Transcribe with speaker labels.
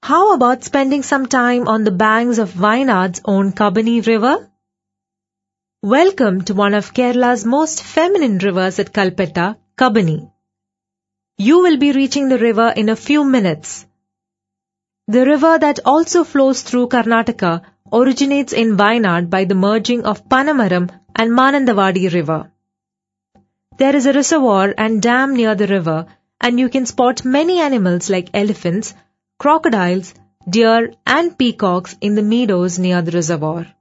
Speaker 1: How about spending some time on the banks of Wayanad's own Kabani River? Welcome to one of Kerala's most feminine rivers at Kalpetta, Kabani. You will be reaching the river in a few minutes. The river that also flows through Karnataka originates in Wayanad by the merging of Panamaram and Manandavadi River. There is a reservoir and dam near the river, and you can spot many animals like elephants, crocodiles, deer and peacocks in the meadows near the reservoir.